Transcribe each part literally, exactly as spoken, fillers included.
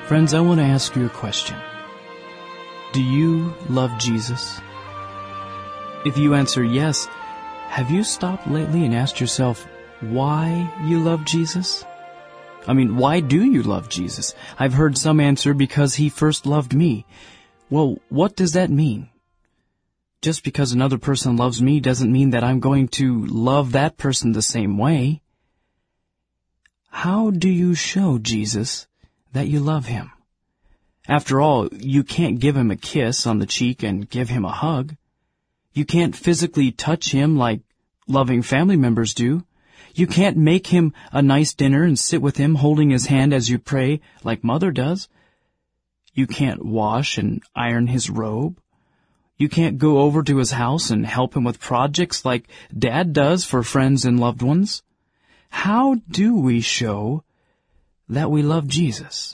Friends, I want to ask you a question. Do you love Jesus? If you answer yes, have you stopped lately and asked yourself why you love Jesus? I mean, why do you love Jesus? I've heard some answer because he first loved me. Well, what does that mean? Just because another person loves me doesn't mean that I'm going to love that person the same way. How do you show Jesus that you love him? After all, you can't give him a kiss on the cheek and give him a hug. You can't physically touch him like loving family members do. You can't make him a nice dinner and sit with him holding his hand as you pray like Mother does. You can't wash and iron his robe. You can't go over to his house and help him with projects like Dad does for friends and loved ones. How do we show that we love Jesus?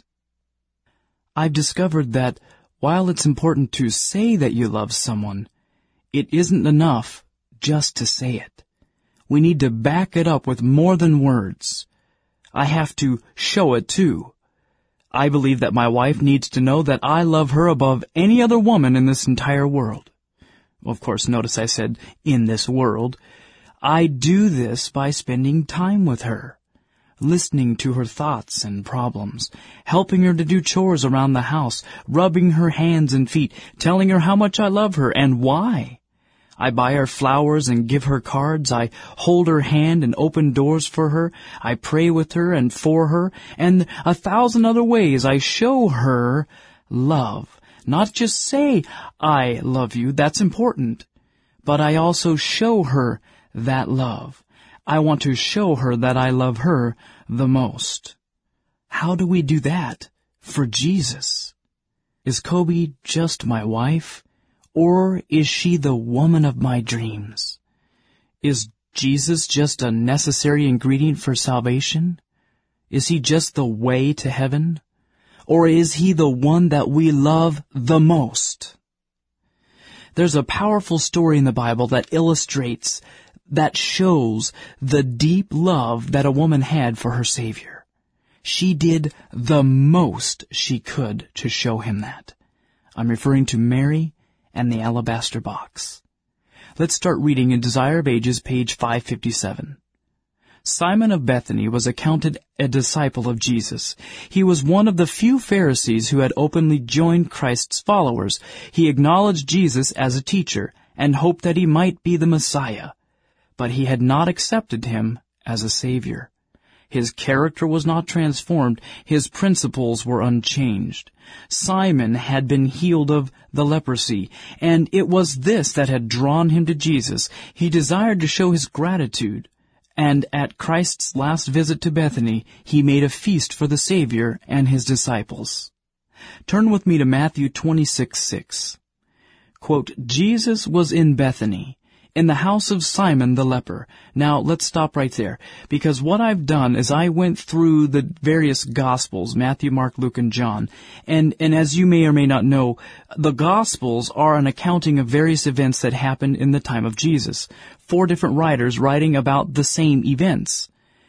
I've discovered that while it's important to say that you love someone, it isn't enough just to say it. We need to back it up with more than words. I have to show it too. I believe that my wife needs to know that I love her above any other woman in this entire world. Of course, notice I said, in this world. I do this by spending time with her, listening to her thoughts and problems, helping her to do chores around the house, rubbing her hands and feet, telling her how much I love her and why. I buy her flowers and give her cards. I hold her hand and open doors for her. I pray with her and for her. And a thousand other ways I show her love. Not just say, I love you. That's important. But I also show her that love. I want to show her that I love her the most. How do we do that for Jesus? Is Kobe just my wife? Or is she the woman of my dreams? Is Jesus just a necessary ingredient for salvation? Is he just the way to heaven? Or is he the one that we love the most? There's a powerful story in the Bible that illustrates, that shows the deep love that a woman had for her Savior. She did the most she could to show him that. I'm referring to Mary and the alabaster box. Let's start reading in Desire of Ages, page five fifty-seven. Simon of Bethany was accounted a disciple of Jesus. He was one of the few Pharisees who had openly joined Christ's followers. He acknowledged Jesus as a teacher and hoped that he might be the Messiah, but he had not accepted him as a Savior. His character was not transformed. His principles were unchanged. Simon had been healed of the leprosy, and it was this that had drawn him to Jesus. He desired to show his gratitude, and at Christ's last visit to Bethany, he made a feast for the Savior and his disciples. Turn with me to Matthew twenty-six six. Quote, Jesus was in Bethany, in the house of Simon the leper. Now, let's stop right there, because what I've done is I went through the various Gospels, Matthew, Mark, Luke, and John, and, and as you may or may not know, the Gospels are an accounting of various events that happened in the time of Jesus. Four different writers writing about the same events,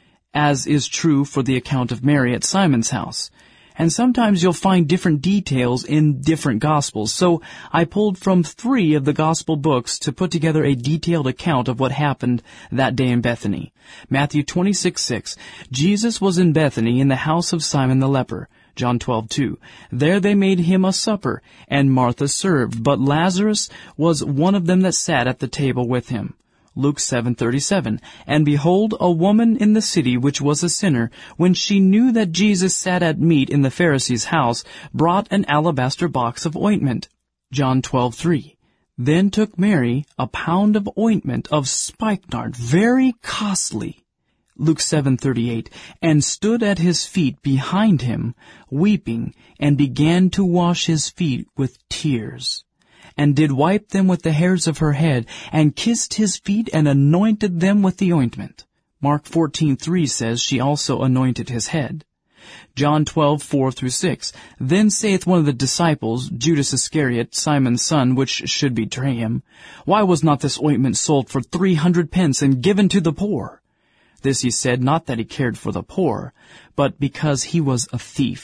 as is true for the account of Mary at Simon's house. And sometimes you'll find different details in different Gospels. So I pulled from three of the Gospel books to put together a detailed account of what happened that day in Bethany. Matthew twenty-six six. Jesus was in Bethany in the house of Simon the leper. John twelve two. There they made him a supper, and Martha served, but Lazarus was one of them that sat at the table with him. Luke seven thirty-seven. And behold, a woman in the city which was a sinner, when she knew that Jesus sat at meat in the Pharisee's house, brought an alabaster box of ointment. John twelve three. Then took Mary a pound of ointment of spikenard, very costly. Luke seven thirty-eight. And stood at his feet behind him, weeping, and began to wash his feet with tears, and did wipe them with the hairs of her head, and kissed his feet, and anointed them with the ointment. Mark fourteen three says she also anointed his head. John twelve four through six. Then saith one of the disciples, Judas Iscariot, Simon's son, which should betray him, Why was not this ointment sold for three hundred pence, and given to the poor? This he said, not that he cared for the poor, but because he was a thief,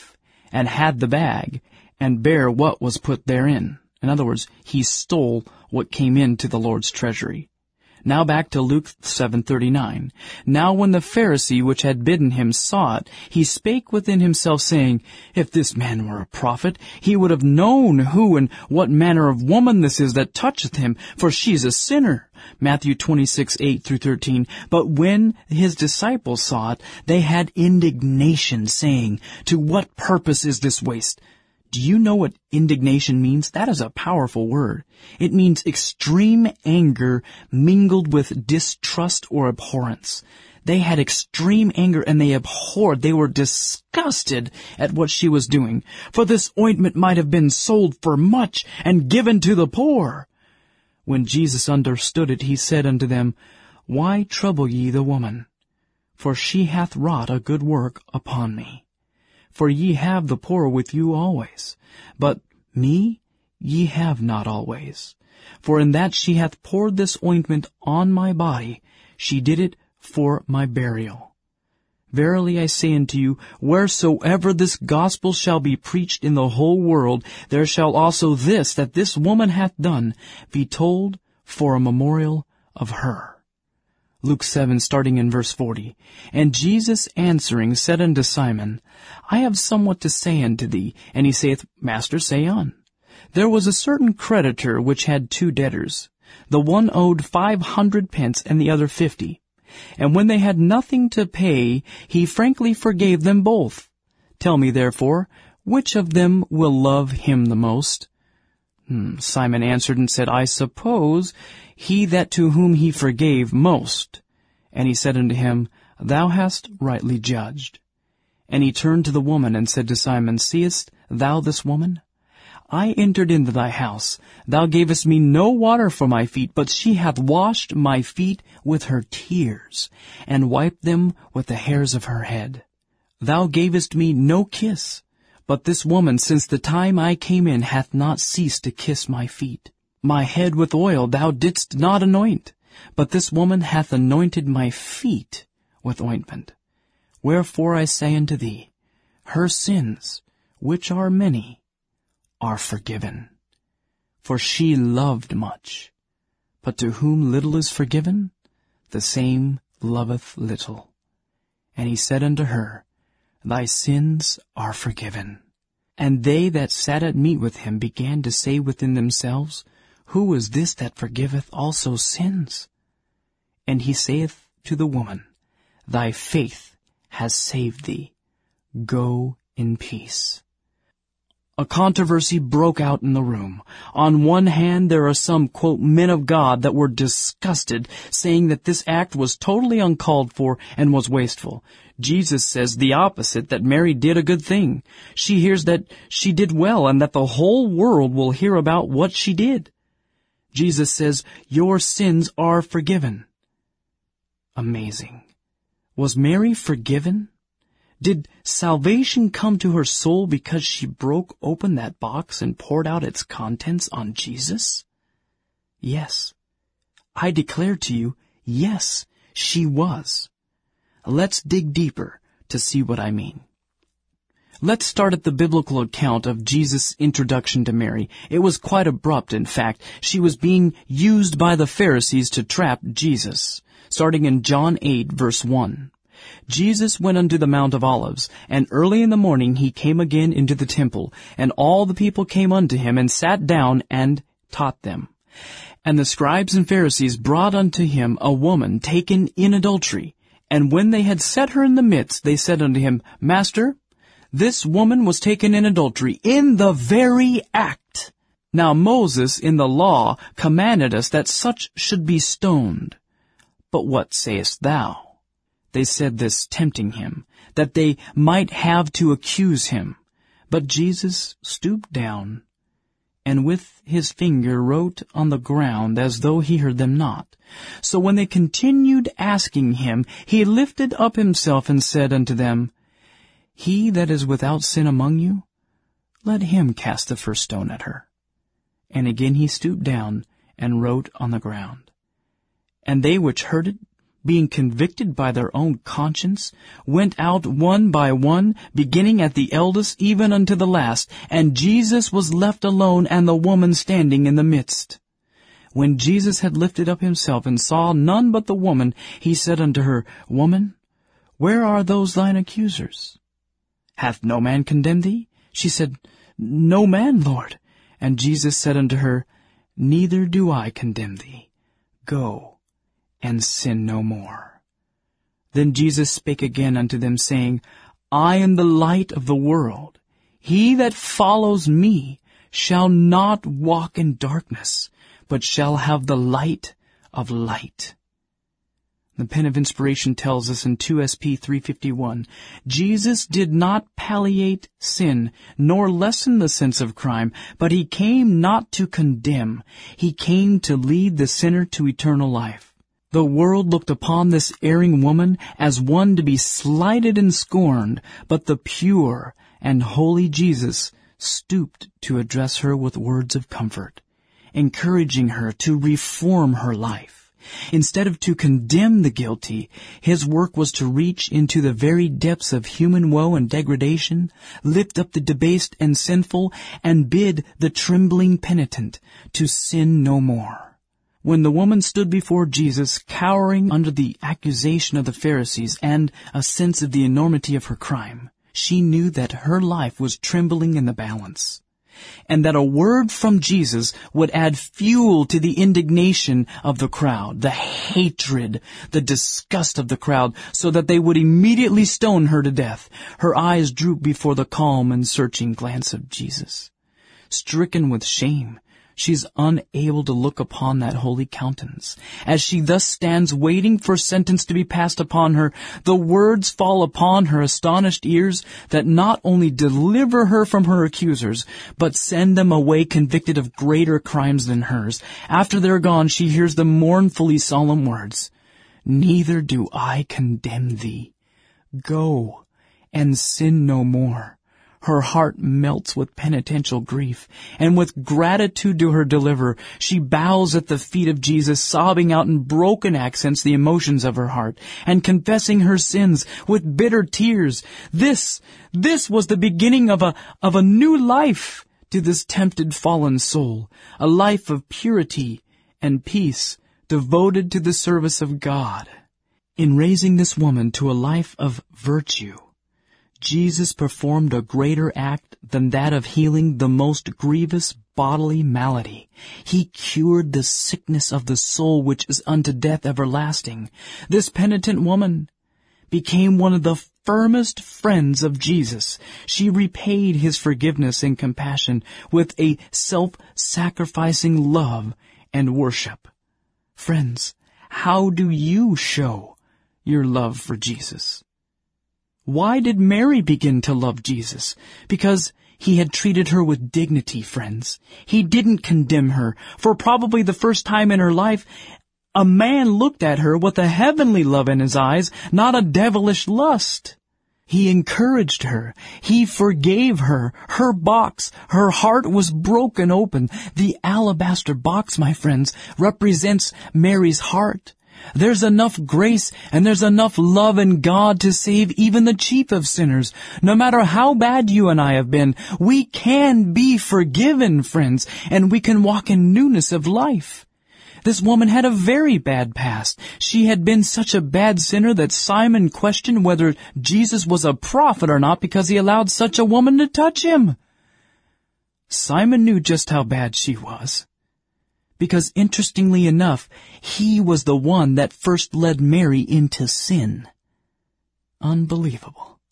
and had the bag, and bare what was put therein. In other words, he stole what came into the Lord's treasury. Now back to Luke seven thirty-nine. Now when the Pharisee which had bidden him saw it, he spake within himself, saying, If this man were a prophet, he would have known who and what manner of woman this is that toucheth him, for she is a sinner. Matthew twenty-six, eight through thirteen. But when his disciples saw it, they had indignation, saying, To what purpose is this waste? Do you know what indignation means? That is a powerful word. It means extreme anger mingled with distrust or abhorrence. They had extreme anger and they abhorred, they were disgusted at what she was doing. For this ointment might have been sold for much and given to the poor. When Jesus understood it, he said unto them, Why trouble ye the woman? For she hath wrought a good work upon me. For ye have the poor with you always, but me ye have not always. For in that she hath poured this ointment on my body, she did it for my burial. Verily I say unto you, wheresoever this gospel shall be preached in the whole world, there shall also this, that this woman hath done, be told for a memorial of her. Luke seven, starting in verse forty. And Jesus answering said unto Simon, I have somewhat to say unto thee. And he saith, Master, say on. There was a certain creditor which had two debtors. The one owed five hundred pence, and the other fifty. And when they had nothing to pay, he frankly forgave them both. Tell me therefore, which of them will love him the most? Hmm. Simon answered and said, I suppose he that to whom he forgave most. And he said unto him, Thou hast rightly judged. And he turned to the woman and said to Simon, Seest thou this woman? I entered into thy house. Thou gavest me no water for my feet, but she hath washed my feet with her tears, and wiped them with the hairs of her head. Thou gavest me no kiss, but this woman, since the time I came in, hath not ceased to kiss my feet. My head with oil thou didst not anoint, but this woman hath anointed my feet with ointment. Wherefore I say unto thee, her sins, which are many, are forgiven. For she loved much. But to whom little is forgiven, the same loveth little. And he said unto her, Thy sins are forgiven. And they that sat at meat with him began to say within themselves, Who is this that forgiveth also sins? And he saith to the woman, Thy faith has saved thee. Go in peace. A controversy broke out in the room. On one hand, there are some, quote, men of God that were disgusted, saying that this act was totally uncalled for and was wasteful. Jesus says the opposite, that Mary did a good thing. She hears that she did well and that the whole world will hear about what she did. Jesus says, Your sins are forgiven. Amazing. Was Mary forgiven? Did salvation come to her soul because she broke open that box and poured out its contents on Jesus? Yes. I declare to you, yes, she was. Let's dig deeper to see what I mean. Let's start at the biblical account of Jesus' introduction to Mary. It was quite abrupt, in fact. She was being used by the Pharisees to trap Jesus. Starting in John eight, verse one. Jesus went unto the Mount of Olives, and early in the morning he came again into the temple, and all the people came unto him, and sat down, and taught them. And the scribes and Pharisees brought unto him a woman taken in adultery. And when they had set her in the midst, they said unto him, Master, this woman was taken in adultery, in the very act. Now Moses in the law commanded us that such should be stoned. But what sayest thou? They said this, tempting him, that they might have to accuse him. But Jesus stooped down, and with his finger wrote on the ground, as though he heard them not. So when they continued asking him, he lifted up himself and said unto them, He that is without sin among you, let him cast the first stone at her. And again he stooped down and wrote on the ground. And they which heard it being convicted by their own conscience, went out one by one, beginning at the eldest even unto the last, and Jesus was left alone and the woman standing in the midst. When Jesus had lifted up himself and saw none but the woman, he said unto her, Woman, where are those thine accusers? Hath no man condemned thee? She said, No man, Lord. And Jesus said unto her, Neither do I condemn thee. Go, and sin no more. Then Jesus spake again unto them, saying, I am the light of the world. He that follows me shall not walk in darkness, but shall have the light of light. The pen of inspiration tells us in two S P three fifty-one, Jesus did not palliate sin, nor lessen the sense of crime, but he came not to condemn. He came to lead the sinner to eternal life. The world looked upon this erring woman as one to be slighted and scorned, but the pure and holy Jesus stooped to address her with words of comfort, encouraging her to reform her life. Instead of to condemn the guilty, his work was to reach into the very depths of human woe and degradation, lift up the debased and sinful, and bid the trembling penitent to sin no more. When the woman stood before Jesus, cowering under the accusation of the Pharisees and a sense of the enormity of her crime, she knew that her life was trembling in the balance, and that a word from Jesus would add fuel to the indignation of the crowd, the hatred, the disgust of the crowd, so that they would immediately stone her to death. Her eyes drooped before the calm and searching glance of Jesus. Stricken with shame, she is unable to look upon that holy countenance. As she thus stands waiting for sentence to be passed upon her, the words fall upon her astonished ears that not only deliver her from her accusers, but send them away convicted of greater crimes than hers. After they're gone, she hears the mournfully solemn words, Neither do I condemn thee. Go, and sin no more. Her heart melts with penitential grief, and with gratitude to her deliverer, she bows at the feet of Jesus, sobbing out in broken accents the emotions of her heart, and confessing her sins with bitter tears. This, this was the beginning of a, of a new life to this tempted fallen soul, a life of purity and peace, devoted to the service of God. In raising this woman to a life of virtue, Jesus performed a greater act than that of healing the most grievous bodily malady. He cured the sickness of the soul which is unto death everlasting. This penitent woman became one of the firmest friends of Jesus. She repaid his forgiveness and compassion with a self-sacrificing love and worship. Friends, how do you show your love for Jesus? Why did Mary begin to love Jesus? Because he had treated her with dignity, friends. He didn't condemn her. For probably the first time in her life, a man looked at her with a heavenly love in his eyes, not a devilish lust. He encouraged her. He forgave her. Her box, her heart was broken open. The alabaster box, my friends, represents Mary's heart. There's enough grace and there's enough love in God to save even the chief of sinners. No matter how bad you and I have been, we can be forgiven, friends, and we can walk in newness of life. This woman had a very bad past. She had been such a bad sinner that Simon questioned whether Jesus was a prophet or not because he allowed such a woman to touch him. Simon knew just how bad she was, because interestingly enough, he was the one that first led Mary into sin. Unbelievable.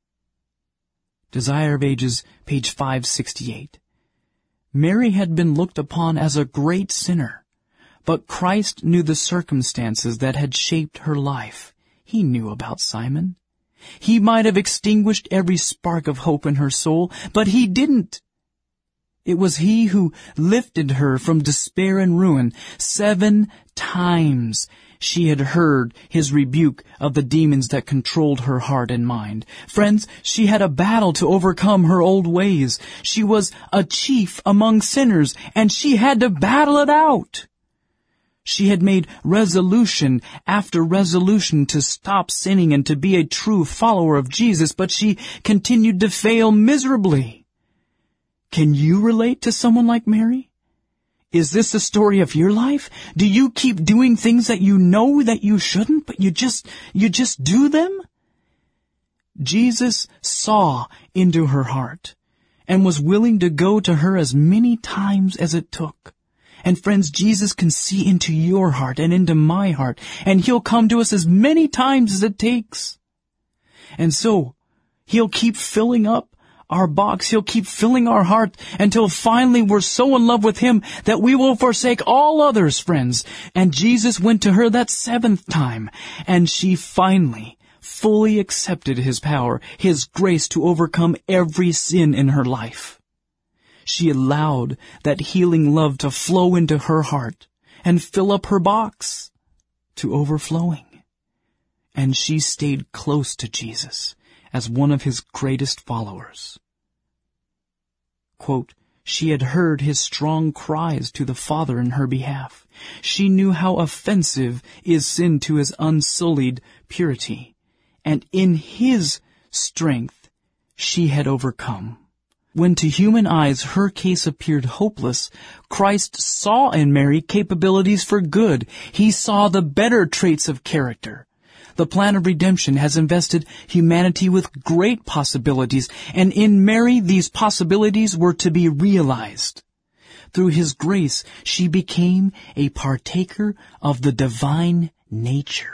Desire of Ages, page five sixty-eight. Mary had been looked upon as a great sinner, but Christ knew the circumstances that had shaped her life. He knew about Simon. He might have extinguished every spark of hope in her soul, but he didn't. It was he who lifted her from despair and ruin. Seven times she had heard his rebuke of the demons that controlled her heart and mind. Friends, she had a battle to overcome her old ways. She was a chief among sinners, and she had to battle it out. She had made resolution after resolution to stop sinning and to be a true follower of Jesus, but she continued to fail miserably. Can you relate to someone like Mary? Is this the story of your life? Do you keep doing things that you know that you shouldn't, but you just, you just do them? Jesus saw into her heart and was willing to go to her as many times as it took. And friends, Jesus can see into your heart and into my heart, and He'll come to us as many times as it takes. And so, He'll keep filling up our box. He'll keep filling our heart until finally we're so in love with Him that we will forsake all others, friends. And Jesus went to her that seventh time, and she finally fully accepted His power, His grace to overcome every sin in her life. She allowed that healing love to flow into her heart and fill up her box to overflowing. And she stayed close to Jesus as one of His greatest followers. Quote, she had heard His strong cries to the Father in her behalf. She knew how offensive is sin to His unsullied purity. And in His strength she had overcome. When to human eyes her case appeared hopeless, Christ saw in Mary capabilities for good. He saw the better traits of character. The plan of redemption has invested humanity with great possibilities, and in Mary these possibilities were to be realized. Through His grace, she became a partaker of the divine nature.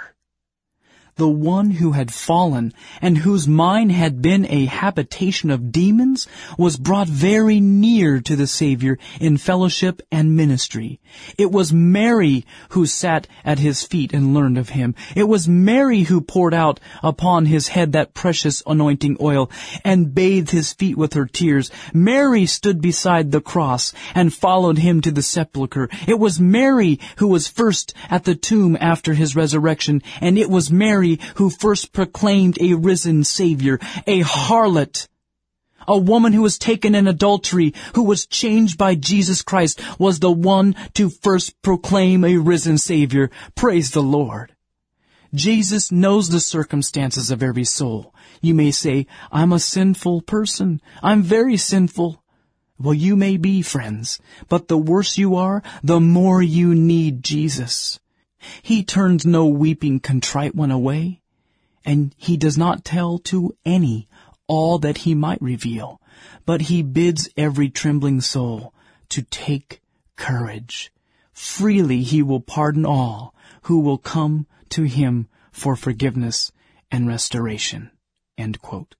The one who had fallen and whose mind had been a habitation of demons was brought very near to the Savior in fellowship and ministry. It was Mary who sat at His feet and learned of Him. It was Mary who poured out upon His head that precious anointing oil and bathed His feet with her tears. Mary stood beside the cross and followed Him to the sepulchre. It was Mary who was first at the tomb after His resurrection, and it was Mary who first proclaimed a risen Savior, a harlot. A woman who was taken in adultery, who was changed by Jesus Christ, was the one to first proclaim a risen Savior. Praise the Lord. Jesus knows the circumstances of every soul. You may say, I'm a sinful person. I'm very sinful. Well, you may be, friends, but the worse you are, the more you need Jesus. He turns no weeping, contrite one away, and He does not tell to any all that He might reveal, but He bids every trembling soul to take courage. Freely He will pardon all who will come to Him for forgiveness and restoration. End quote.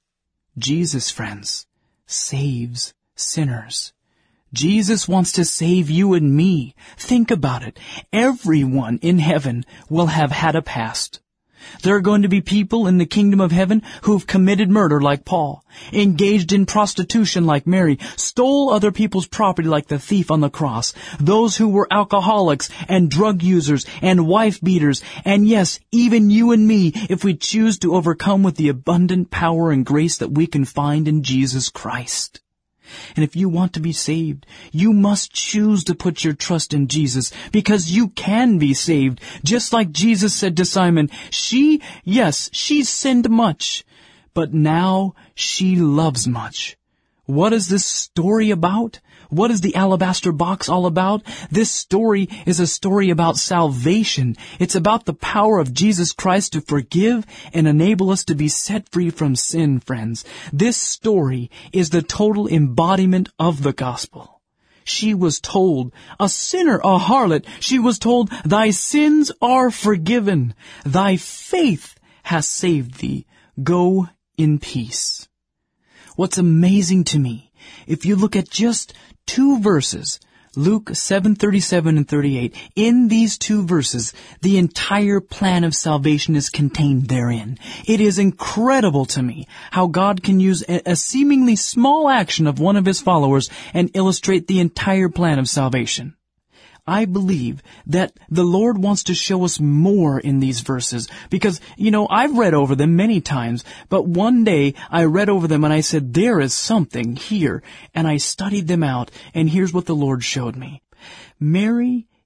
Jesus, friends, saves sinners. Jesus wants to save you and me. Think about it. Everyone in heaven will have had a past. There are going to be people in the kingdom of heaven who've committed murder like Paul, engaged in prostitution like Mary, stole other people's property like the thief on the cross, those who were alcoholics and drug users and wife beaters, and yes, even you and me, if we choose to overcome with the abundant power and grace that we can find in Jesus Christ. And if you want to be saved, you must choose to put your trust in Jesus, because you can be saved. Just like Jesus said to Simon, she, yes, she sinned much, but now she loves much. What is this story about? What is the alabaster box all about? This story is a story about salvation. It's about the power of Jesus Christ to forgive and enable us to be set free from sin, friends. This story is the total embodiment of the gospel. She was told, a sinner, a harlot, she was told, thy sins are forgiven. Thy faith has saved thee. Go in peace. What's amazing to me, if you look at just two verses, Luke seven thirty-seven and thirty-eight, in these two verses, the entire plan of salvation is contained therein. It is incredible to me how God can use a, a seemingly small action of one of His followers and illustrate the entire plan of salvation. I believe that the Lord wants to show us more in these verses because, you know, I've read over them many times, but one day I read over them and I said, there is something here, and I studied them out, and here's what the Lord showed me. Mary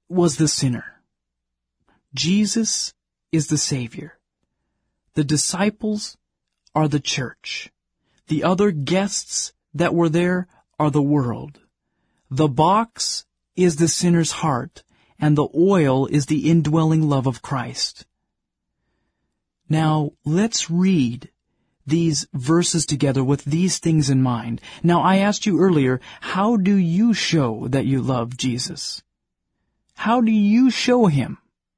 was the sinner. Jesus is the Savior. The disciples are the church. The other guests that were there are the world. The box is the sinner's heart, and the oil is the indwelling love of Christ. Now, let's read these verses together with these things in mind. Now, I asked you earlier, how do you show that you love Jesus? How do you show Him?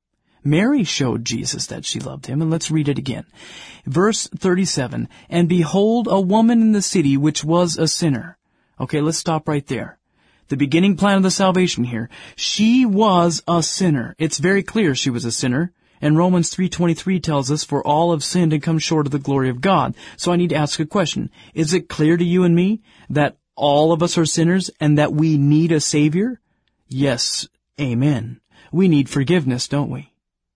Mary showed Jesus that she loved Him, and let's read it again. Verse thirty-seven, "And behold, a woman in the city which was a sinner." Okay, let's stop right there. The beginning plan of the salvation here. She was a sinner. It's very clear she was a sinner. And Romans three twenty-three tells us, "For all have sinned and come short of the glory of God." So I need to ask a question. Is it clear to you and me that all of us are sinners and that we need a Savior? Yes, amen. We need forgiveness, don't we?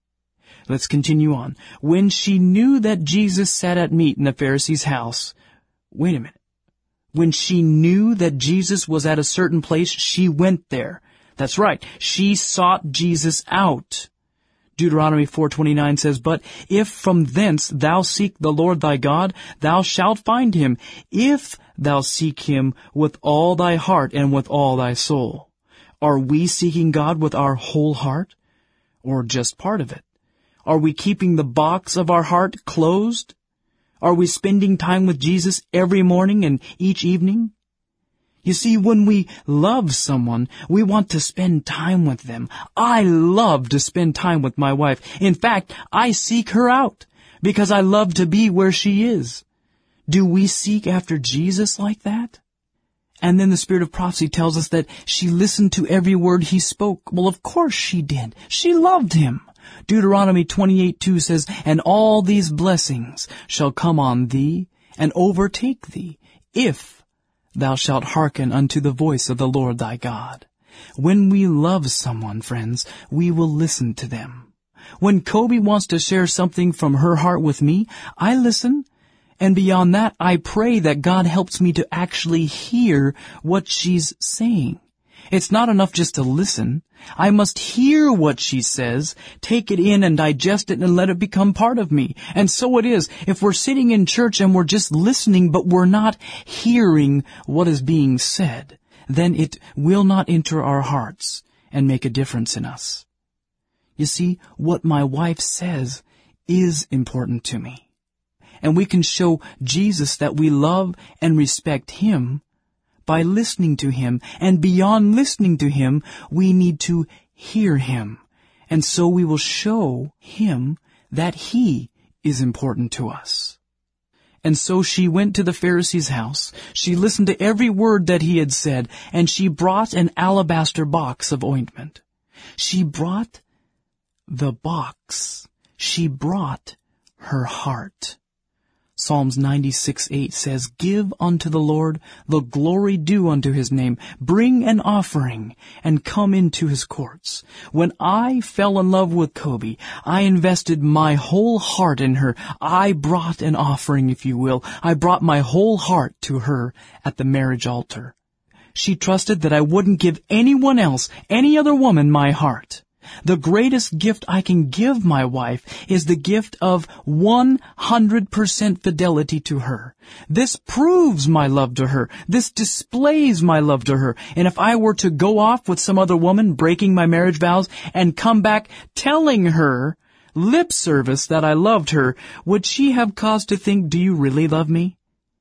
Let's continue on. "When she knew that Jesus sat at meat in the Pharisee's house," wait a minute. When she knew that Jesus was at a certain place, she went there. That's right. She sought Jesus out. Deuteronomy four twenty-nine says, "But if from thence thou seek the Lord thy God, thou shalt find Him, if thou seek Him with all thy heart and with all thy soul." Are we seeking God with our whole heart, or just part of it? Are we keeping the box of our heart closed? Are we spending time with Jesus every morning and each evening? You see, when we love someone, we want to spend time with them. I love to spend time with my wife. In fact, I seek her out because I love to be where she is. Do we seek after Jesus like that? And then the Spirit of prophecy tells us that she listened to every word He spoke. Well, of course she did. She loved Him. Deuteronomy twenty-eight two says, "And all these blessings shall come on thee and overtake thee, if thou shalt hearken unto the voice of the Lord thy God." When we love someone, friends, we will listen to them. When Kobe wants to share something from her heart with me, I listen. And beyond that, I pray that God helps me to actually hear what she's saying. It's not enough just to listen. I must hear what she says, take it in and digest it and let it become part of me. And so it is. If we're sitting in church and we're just listening, but we're not hearing what is being said, then it will not enter our hearts and make a difference in us. You see, what my wife says is important to me. And we can show Jesus that we love and respect Him by listening to Him. And beyond listening to Him, we need to hear Him. And so we will show Him that He is important to us. And so she went to the Pharisee's house. She listened to every word that he had said, and she brought an alabaster box of ointment. She brought the box. She brought her heart. Psalms ninety-six eight says, "Give unto the Lord the glory due unto His name. Bring an offering and come into His courts." When I fell in love with Kobe, I invested my whole heart in her. I brought an offering, if you will. I brought my whole heart to her at the marriage altar. She trusted that I wouldn't give anyone else, any other woman, my heart. The greatest gift I can give my wife is the gift of one hundred percent fidelity to her. This proves my love to her. This displays my love to her. And if I were to go off with some other woman, breaking my marriage vows, and come back telling her lip service that I loved her, would she have cause to think, "Do you really love me?"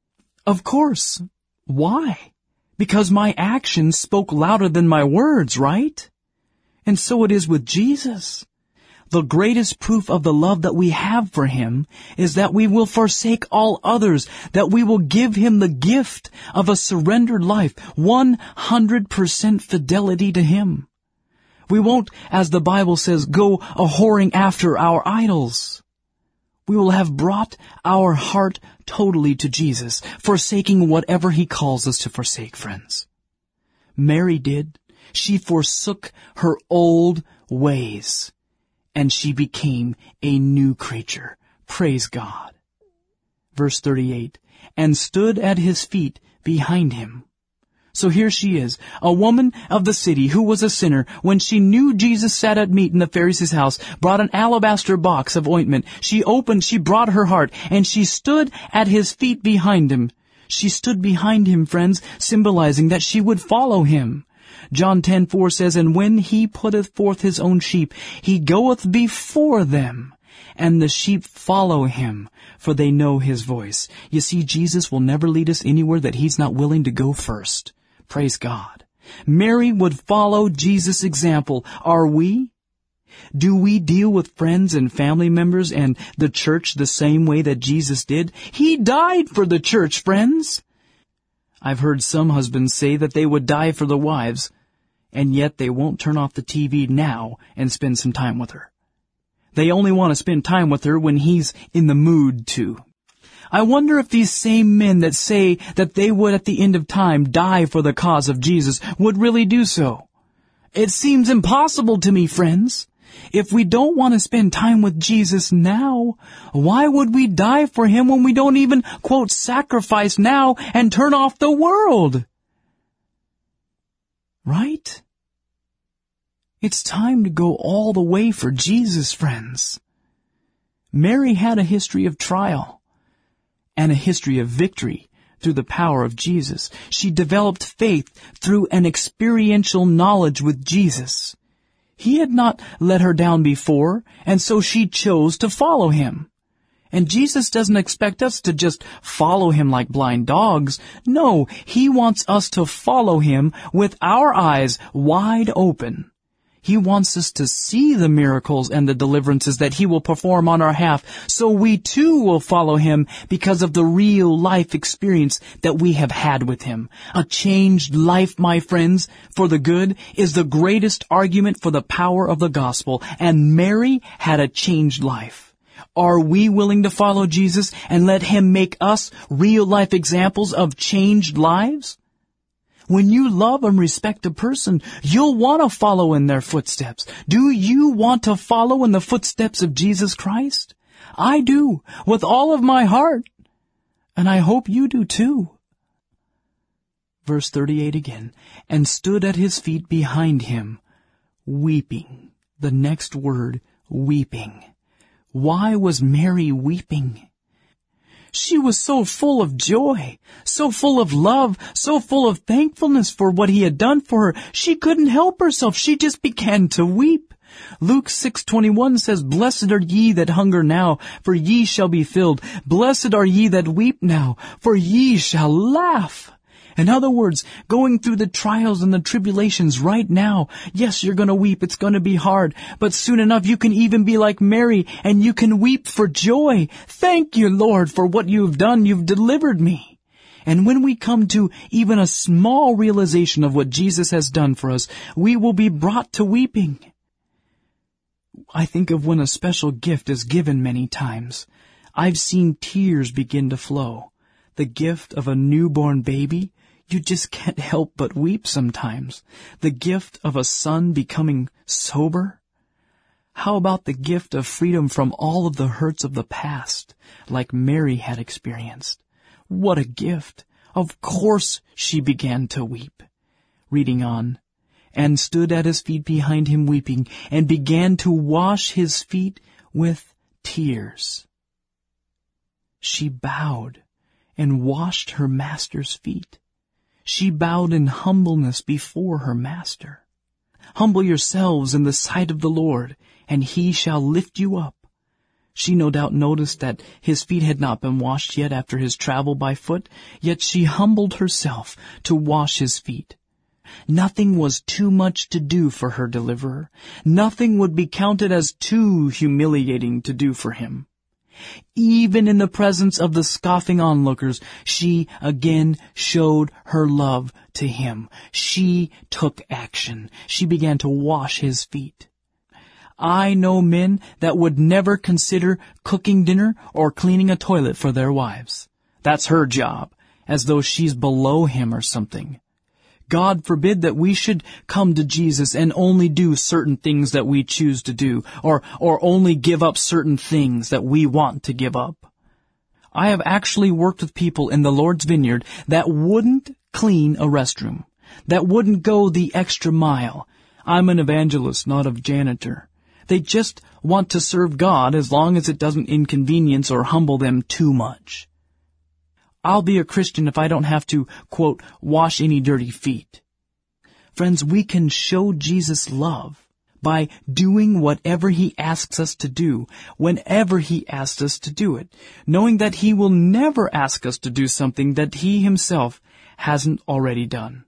Of course. Why? Because my actions spoke louder than my words, right? And so it is with Jesus. The greatest proof of the love that we have for Him is that we will forsake all others, that we will give Him the gift of a surrendered life, one hundred percent fidelity to Him. We won't, as the Bible says, go a-whoring after our idols. We will have brought our heart totally to Jesus, forsaking whatever He calls us to forsake, friends. Mary did. She forsook her old ways, and she became a new creature. Praise God. Verse thirty-eight, "And stood at His feet behind Him." So here she is, a woman of the city who was a sinner. When she knew Jesus sat at meat in the Pharisee's house, brought an alabaster box of ointment. She opened, she brought her heart, and she stood at his feet behind him. She stood behind him, friends, symbolizing that she would follow him. John ten four says, "And when he putteth forth his own sheep, he goeth before them, and the sheep follow him, for they know his voice." You see, Jesus will never lead us anywhere that he's not willing to go first. Praise God. Mary would follow Jesus' example. Are we? Do we deal with friends and family members and the church the same way that Jesus did? He died for the church, friends. I've heard some husbands say that they would die for the wives, and yet they won't turn off the T V now and spend some time with her. They only want to spend time with her when he's in the mood to. I wonder if these same men that say that they would at the end of time die for the cause of Jesus would really do so. It seems impossible to me, friends. If we don't want to spend time with Jesus now, why would we die for him when we don't even, quote, sacrifice now and turn off the world? Right? It's time to go all the way for Jesus, friends. Mary had a history of trial and a history of victory through the power of Jesus. She developed faith through an experiential knowledge with Jesus. He had not let her down before, and so she chose to follow him. And Jesus doesn't expect us to just follow him like blind dogs. No, he wants us to follow him with our eyes wide open. He wants us to see the miracles and the deliverances that he will perform on our behalf, so we too will follow him because of the real life experience that we have had with him. A changed life, my friends, for the good is the greatest argument for the power of the gospel, and Mary had a changed life. Are we willing to follow Jesus and let him make us real life examples of changed lives? When you love and respect a person, you'll want to follow in their footsteps. Do you want to follow in the footsteps of Jesus Christ? I do, with all of my heart. And I hope you do too. Verse thirty-eight again. "And stood at his feet behind him, weeping." The next word, weeping. Why was Mary weeping? She was so full of joy, so full of love, so full of thankfulness for what he had done for her. She couldn't help herself. She just began to weep. Luke six twenty-one says, "Blessed are ye that hunger now, for ye shall be filled. Blessed are ye that weep now, for ye shall laugh." In other words, going through the trials and the tribulations right now, yes, you're going to weep. It's going to be hard. But soon enough, you can even be like Mary, and you can weep for joy. Thank you, Lord, for what you've done. You've delivered me. And when we come to even a small realization of what Jesus has done for us, we will be brought to weeping. I think of when a special gift is given many times. I've seen tears begin to flow. The gift of a newborn baby, you just can't help but weep sometimes. The gift of a son becoming sober. How about the gift of freedom from all of the hurts of the past, like Mary had experienced? What a gift! Of course she began to weep. Reading on. "And stood at his feet behind him weeping, and began to wash his feet with tears." She bowed and washed her master's feet. She bowed in humbleness before her master. "Humble yourselves in the sight of the Lord, and he shall lift you up." She no doubt noticed that his feet had not been washed yet after his travel by foot, yet she humbled herself to wash his feet. Nothing was too much to do for her deliverer. Nothing would be counted as too humiliating to do for him. Even in the presence of the scoffing onlookers, she again showed her love to him. She took action. She began to wash his feet. I know men that would never consider cooking dinner or cleaning a toilet for their wives. That's her job, as though she's below him or something. God forbid that we should come to Jesus and only do certain things that we choose to do, or, or only give up certain things that we want to give up. I have actually worked with people in the Lord's vineyard that wouldn't clean a restroom, that wouldn't go the extra mile. I'm an evangelist, not a janitor. They just want to serve God as long as it doesn't inconvenience or humble them too much. I'll be a Christian if I don't have to, quote, wash any dirty feet. Friends, we can show Jesus love by doing whatever He asks us to do, whenever He asks us to do it, knowing that He will never ask us to do something that He Himself hasn't already done.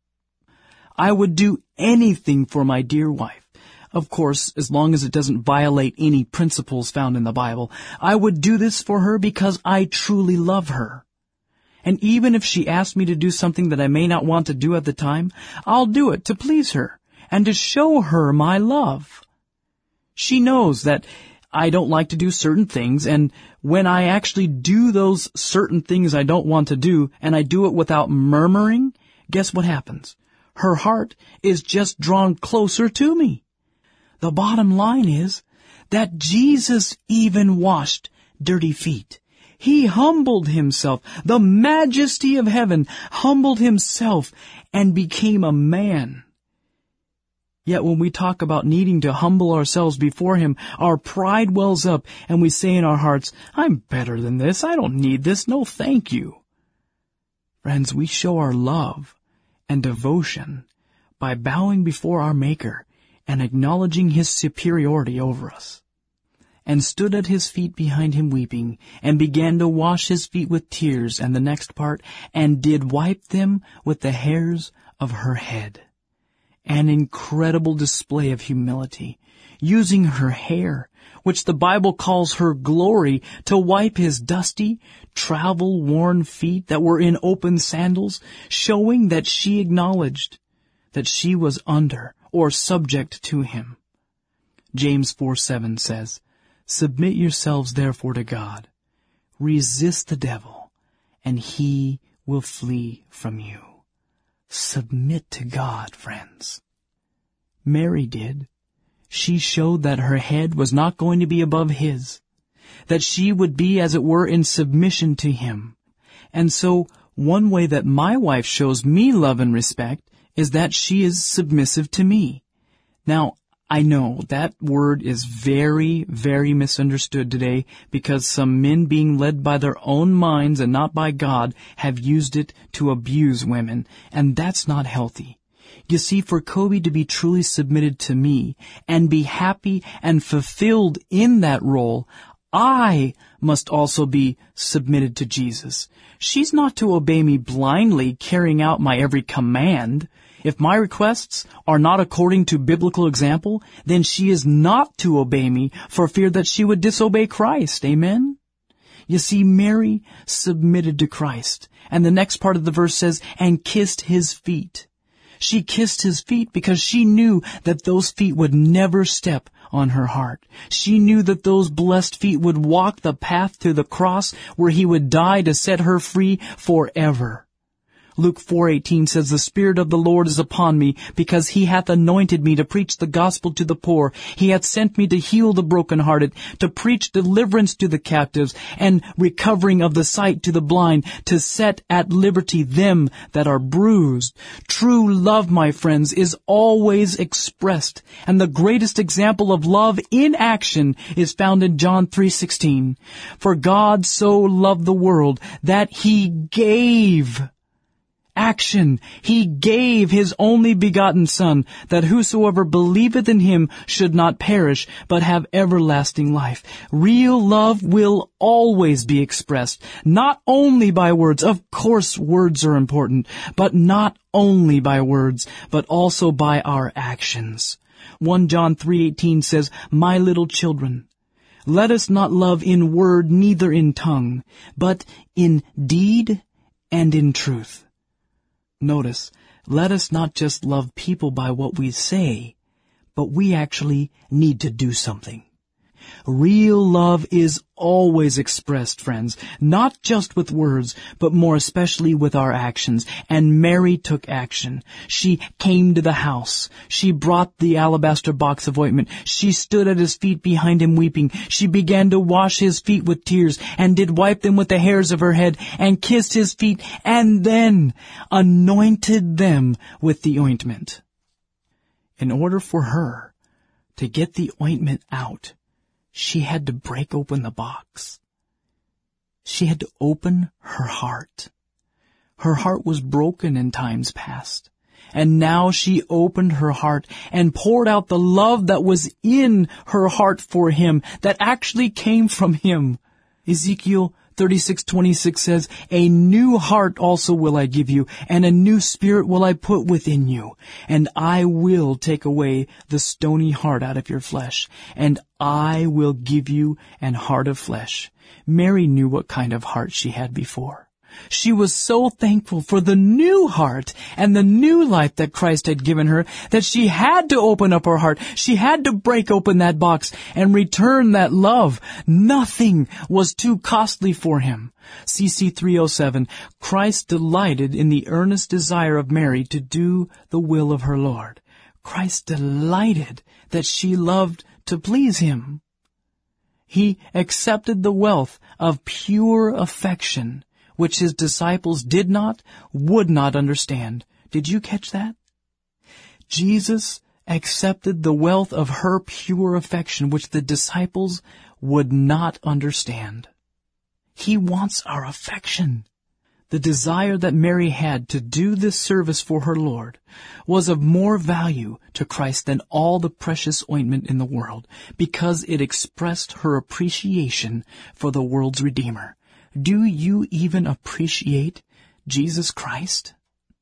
I would do anything for my dear wife. Of course, as long as it doesn't violate any principles found in the Bible. I would do this for her because I truly love her. And even if she asked me to do something that I may not want to do at the time, I'll do it to please her and to show her my love. She knows that I don't like to do certain things, and when I actually do those certain things I don't want to do, and I do it without murmuring, guess what happens? Her heart is just drawn closer to me. The bottom line is that Jesus even washed dirty feet. He humbled Himself. The majesty of heaven humbled Himself and became a man. Yet when we talk about needing to humble ourselves before Him, our pride wells up and we say in our hearts, I'm better than this. I don't need this. No, thank you. Friends, we show our love and devotion by bowing before our Maker and acknowledging His superiority over us. And stood at His feet behind Him weeping, and began to wash His feet with tears, and the next part, and did wipe them with the hairs of her head. An incredible display of humility, using her hair, which the Bible calls her glory, to wipe His dusty, travel-worn feet that were in open sandals, showing that she acknowledged that she was under or subject to Him. James four seven says, Submit yourselves therefore to God. Resist the devil, and he will flee from you. Submit to God, friends. Mary did. She showed that her head was not going to be above His, that she would be, as it were, in submission to Him. And so, one way that my wife shows me love and respect is that she is submissive to me. Now, I know that word is very, very misunderstood today because some men being led by their own minds and not by God have used it to abuse women, and that's not healthy. You see, for Kobe to be truly submitted to me and be happy and fulfilled in that role, I must also be submitted to Jesus. She's not to obey me blindly, carrying out my every command. If my requests are not according to biblical example, then she is not to obey me for fear that she would disobey Christ. Amen? You see, Mary submitted to Christ. And the next part of the verse says, and kissed His feet. She kissed His feet because she knew that those feet would never step on her heart. She knew that those blessed feet would walk the path to the cross where He would die to set her free forever. Luke four eighteen says, The Spirit of the Lord is upon me, because He hath anointed me to preach the gospel to the poor. He hath sent me to heal the brokenhearted, to preach deliverance to the captives, and recovering of the sight to the blind, to set at liberty them that are bruised. True love, my friends, is always expressed, and the greatest example of love in action is found in John three sixteen. For God so loved the world that He gave. Action. He gave His only begotten Son, that whosoever believeth in Him should not perish, but have everlasting life. Real love will always be expressed, not only by words. Of course, words are important, but not only by words, but also by our actions. First John three eighteen says, My little children, let us not love in word, neither in tongue, but in deed and in truth. Notice, let us not just love people by what we say, but we actually need to do something. Real love is always expressed, friends, not just with words, but more especially with our actions. And Mary took action. She came to the house. She brought the alabaster box of ointment. She stood at his feet behind him weeping. She began to wash his feet with tears, and did wipe them with the hairs of her head, and kissed his feet, and then anointed them with the ointment. In order for her to get the ointment out, she had to break open the box. She had to open her heart. Her heart was broken in times past, and now she opened her heart and poured out the love that was in her heart for him, that actually came from him. Ezekiel thirty-six twenty-six says, "A new heart also will I give you, and a new spirit will I put within you. And I will take away the stony heart out of your flesh, and I will give you an heart of flesh." Mary knew what kind of heart she had before. She was so thankful for the new heart and the new life that Christ had given her that she had to open up her heart. She had to break open that box and return that love. Nothing was too costly for him. C C three oh seven, Christ delighted in the earnest desire of Mary to do the will of her Lord. Christ delighted that she loved to please him. He accepted the wealth of pure affection, which his disciples did not, would not understand. Did you catch that? Jesus accepted the wealth of her pure affection, which the disciples would not understand. He wants our affection. The desire that Mary had to do this service for her Lord was of more value to Christ than all the precious ointment in the world, because it expressed her appreciation for the world's Redeemer. Do you even appreciate Jesus Christ?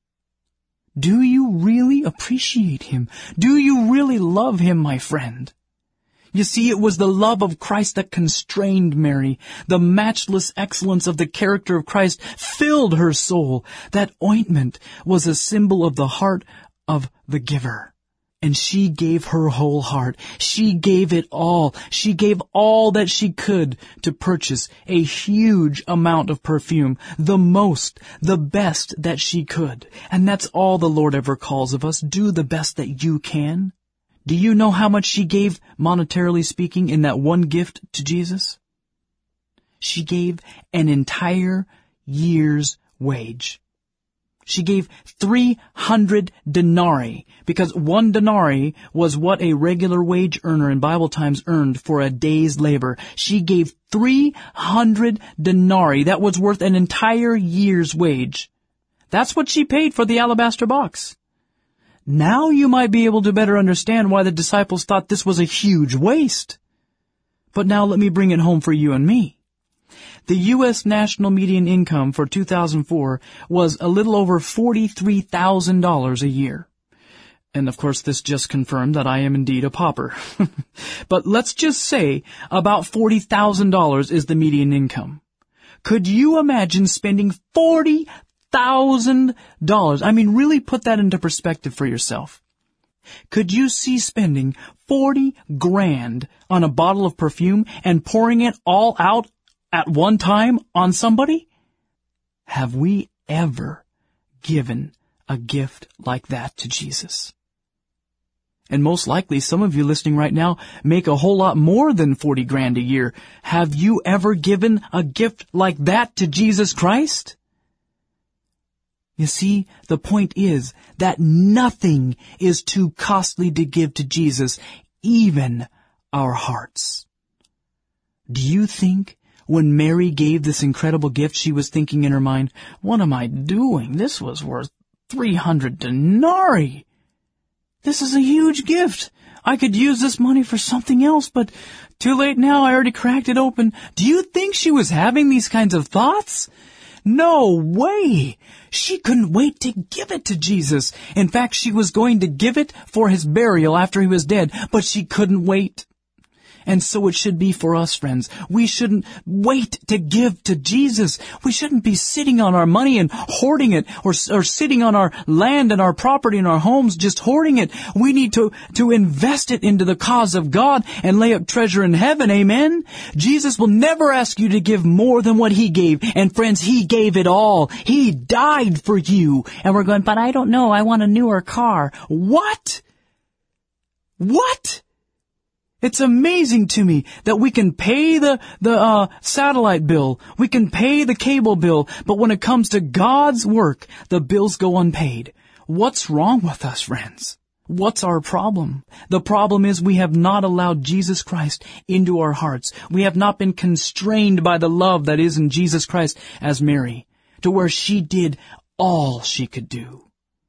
Do you really appreciate him? Do you really love him, my friend? You see, it was the love of Christ that constrained Mary. The matchless excellence of the character of Christ filled her soul. That ointment was a symbol of the heart of the giver. And she gave her whole heart. She gave it all. She gave all that she could to purchase a huge amount of perfume, the most, the best that she could. And that's all the Lord ever calls of us. Do the best that you can. Do you know how much she gave, monetarily speaking, in that one gift to Jesus? She gave an entire year's wage. She gave three hundred denarii, because one denarii was what a regular wage earner in Bible times earned for a day's labor. She gave three hundred denarii. That was worth an entire year's wage. That's what she paid for the alabaster box. Now you might be able to better understand why the disciples thought this was a huge waste. But now let me bring it home for you and me. The U S national median income for two thousand four was a little over forty-three thousand dollars a year. And of course this just confirmed that I am indeed a pauper. But let's just say about forty thousand dollars is the median income. Could you imagine spending forty thousand dollars? I mean, really put that into perspective for yourself. Could you see spending forty grand on a bottle of perfume and pouring it all out at one time on somebody? Have we ever given a gift like that to Jesus? And most likely some of you listening right now make a whole lot more than forty grand a year. Have you ever given a gift like that to Jesus Christ? You see, the point is that nothing is too costly to give to Jesus, even our hearts. Do you think when Mary gave this incredible gift, she was thinking in her mind, what am I doing? This was worth three hundred denarii. This is a huge gift. I could use this money for something else, but too late now. I already cracked it open. Do you think she was having these kinds of thoughts? No way. She couldn't wait to give it to Jesus. In fact, she was going to give it for his burial after he was dead, but she couldn't wait. And so it should be for us, friends. We shouldn't wait to give to Jesus. We shouldn't be sitting on our money and hoarding it, or, or sitting on our land and our property and our homes just hoarding it. We need to, to invest it into the cause of God and lay up treasure in heaven. Amen? Jesus will never ask you to give more than what He gave. And friends, He gave it all. He died for you. And we're going, but I don't know. I want a newer car. What? What? It's amazing to me that we can pay the, the, uh, satellite bill. We can pay the cable bill. But when it comes to God's work, the bills go unpaid. What's wrong with us, friends? What's our problem? The problem is we have not allowed Jesus Christ into our hearts. We have not been constrained by the love that is in Jesus Christ as Mary, to where she did all she could do.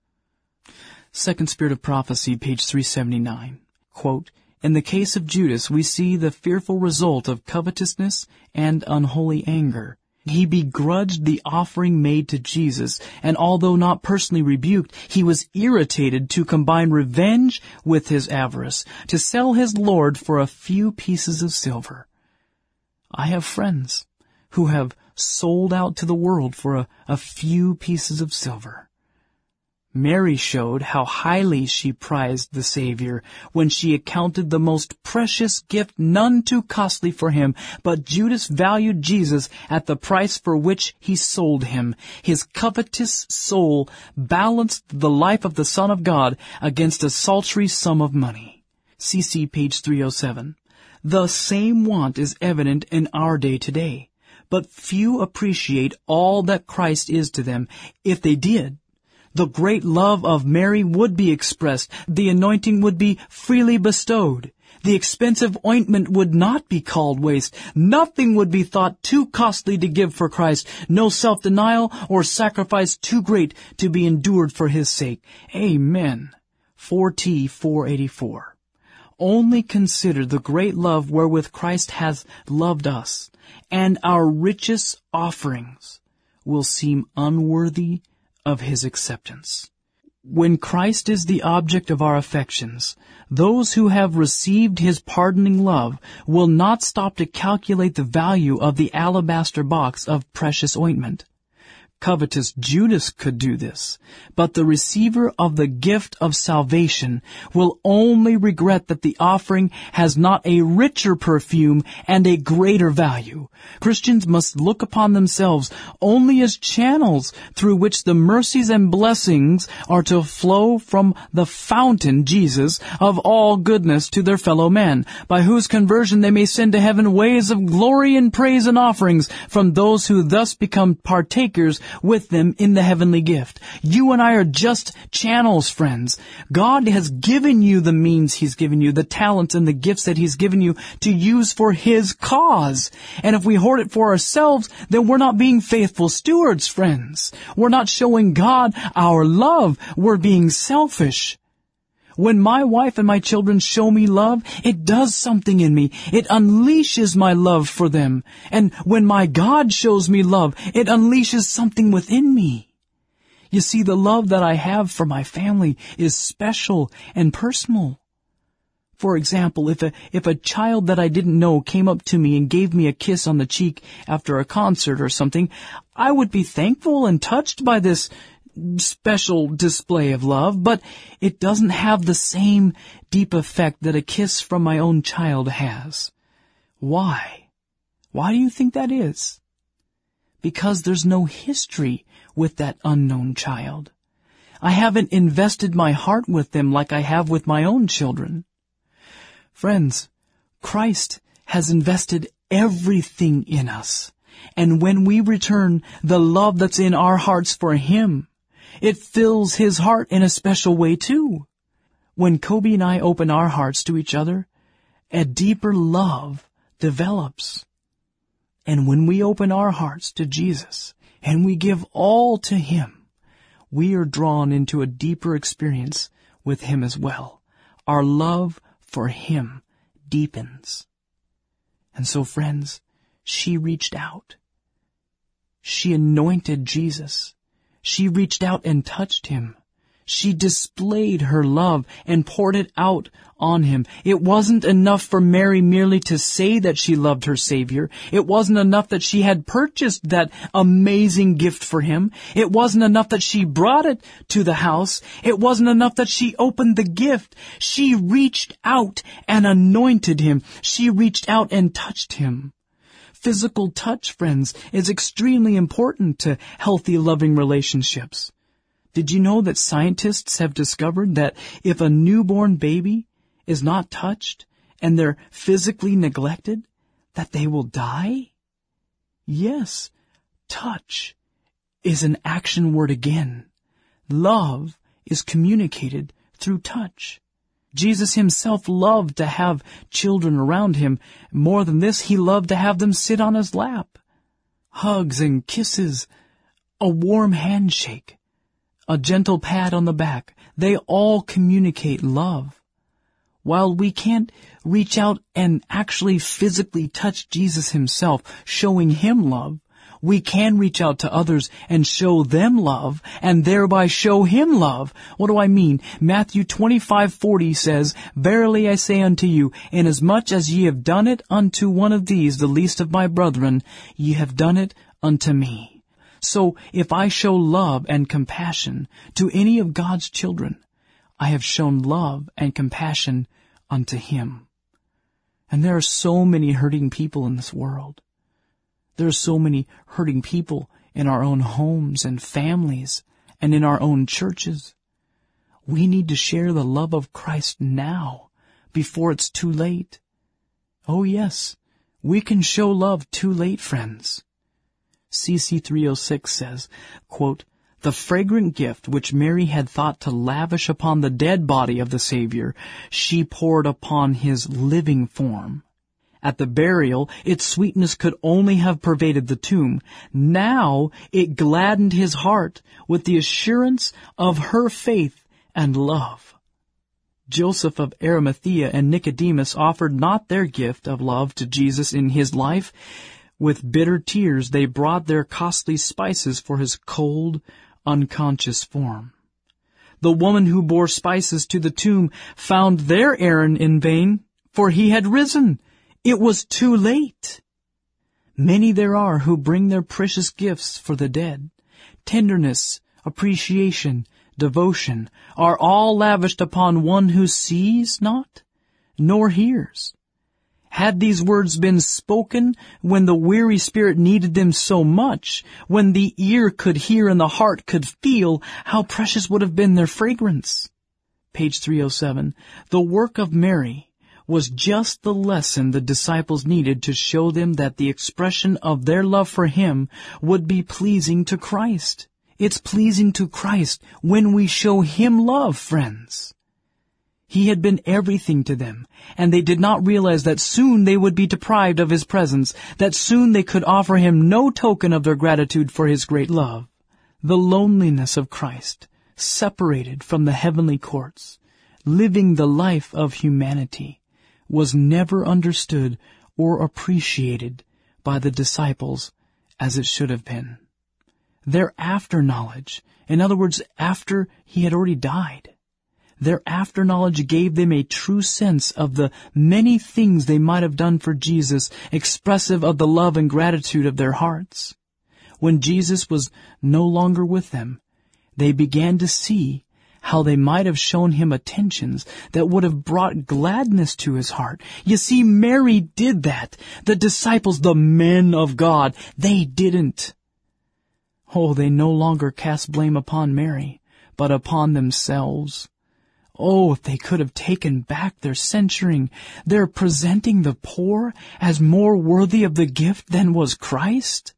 Second Spirit of Prophecy, page three seventy-nine. Quote, in the case of Judas, we see the fearful result of covetousness and unholy anger. He begrudged the offering made to Jesus, and although not personally rebuked, he was irritated to combine revenge with his avarice, to sell his Lord for a few pieces of silver. I have friends who have sold out to the world for a, a few pieces of silver. Mary showed how highly she prized the Savior when she accounted the most precious gift none too costly for Him, but Judas valued Jesus at the price for which he sold Him. His covetous soul balanced the life of the Son of God against a sultry sum of money. C C page three oh seven. The same want is evident in our day today, but few appreciate all that Christ is to them. If they did, the great love of Mary would be expressed. The anointing would be freely bestowed. The expensive ointment would not be called waste. Nothing would be thought too costly to give for Christ. No self-denial or sacrifice too great to be endured for His sake. Amen. four T four eighty-four. Only consider the great love wherewith Christ has loved us, and our richest offerings will seem unworthy of His acceptance. When Christ is the object of our affections, those who have received His pardoning love will not stop to calculate the value of the alabaster box of precious ointment. Covetous Judas could do this, but the receiver of the gift of salvation will only regret that the offering has not a richer perfume and a greater value. Christians must look upon themselves only as channels through which the mercies and blessings are to flow from the fountain, Jesus, of all goodness to their fellow men, by whose conversion they may send to heaven waves of glory and praise and offerings from those who thus become partakers with them in the heavenly gift. You and I are just channels, friends. God has given you the means He's given you, the talents and the gifts that He's given you to use for His cause. And if we hoard it for ourselves, then we're not being faithful stewards, friends. We're not showing God our love. We're being selfish. When my wife and my children show me love, it does something in me. It unleashes my love for them. And when my God shows me love, it unleashes something within me. You see, the love that I have for my family is special and personal. For example, if a, if a child that I didn't know came up to me and gave me a kiss on the cheek after a concert or something, I would be thankful and touched by this special display of love, but it doesn't have the same deep effect that a kiss from my own child has. Why? Why do you think that is? Because there's no history with that unknown child. I haven't invested my heart with them like I have with my own children. Friends, Christ has invested everything in us, and when we return the love that's in our hearts for Him, it fills His heart in a special way too. When Kobe and I open our hearts to each other, a deeper love develops. And when we open our hearts to Jesus and we give all to Him, we are drawn into a deeper experience with Him as well. Our love for Him deepens. And so, friends, she reached out. She anointed Jesus. She reached out and touched Him. She displayed her love and poured it out on him. It wasn't enough for Mary merely to say that she loved her Savior. It wasn't enough that she had purchased that amazing gift for him. It wasn't enough that she brought it to the house. It wasn't enough that she opened the gift. She reached out and anointed him. She reached out and touched him. Physical touch, friends, is extremely important to healthy, loving relationships. Did you know that scientists have discovered that if a newborn baby is not touched and they're physically neglected, that they will die? Yes, touch is an action word again. Love is communicated through touch. Jesus himself loved to have children around him. More than this, he loved to have them sit on his lap. Hugs and kisses, a warm handshake, a gentle pat on the back, they all communicate love. While we can't reach out and actually physically touch Jesus himself, showing him love, we can reach out to others and show them love, and thereby show him love. What do I mean? Matthew twenty-five forty says, "Verily I say unto you, inasmuch as ye have done it unto one of these, the least of my brethren, ye have done it unto me." So, if I show love and compassion to any of God's children, I have shown love and compassion unto him. And there are so many hurting people in this world. There are so many hurting people in our own homes and families and in our own churches. We need to share the love of Christ now, before it's too late. Oh yes, we can show love too late, friends. C C three oh six says, quote, "The fragrant gift which Mary had thought to lavish upon the dead body of the Savior, she poured upon his living form. At the burial, its sweetness could only have pervaded the tomb. Now it gladdened his heart with the assurance of her faith and love." Joseph of Arimathea and Nicodemus offered not their gift of love to Jesus in his life. With bitter tears they brought their costly spices for his cold, unconscious form. The woman who bore spices to the tomb found their errand in vain, for he had risen. It was too late. Many there are who bring their precious gifts for the dead. Tenderness, appreciation, devotion are all lavished upon one who sees not, nor hears. Had these words been spoken when the weary spirit needed them so much, when the ear could hear and the heart could feel, how precious would have been their fragrance. Page three oh seven. The work of Mary was just the lesson the disciples needed to show them that the expression of their love for him would be pleasing to Christ. It's pleasing to Christ when we show him love, friends. He had been everything to them, and they did not realize that soon they would be deprived of his presence, that soon they could offer him no token of their gratitude for his great love. The loneliness of Christ, separated from the heavenly courts, living the life of humanity, was never understood or appreciated by the disciples as it should have been. Their after-knowledge, in other words, after he had already died, their after-knowledge gave them a true sense of the many things they might have done for Jesus, expressive of the love and gratitude of their hearts. When Jesus was no longer with them, they began to see how they might have shown him attentions that would have brought gladness to his heart. You see, Mary did that. The disciples, the men of God, they didn't. Oh, they no longer cast blame upon Mary, but upon themselves. Oh, if they could have taken back their censuring, their presenting the poor as more worthy of the gift than was Christ.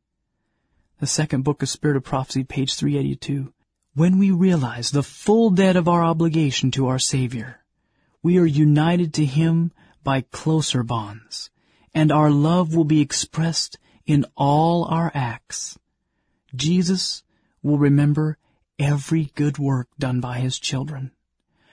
The second book of Spirit of Prophecy, page three eighty-two. When we realize the full debt of our obligation to our Savior, we are united to him by closer bonds, and our love will be expressed in all our acts. Jesus will remember every good work done by his children.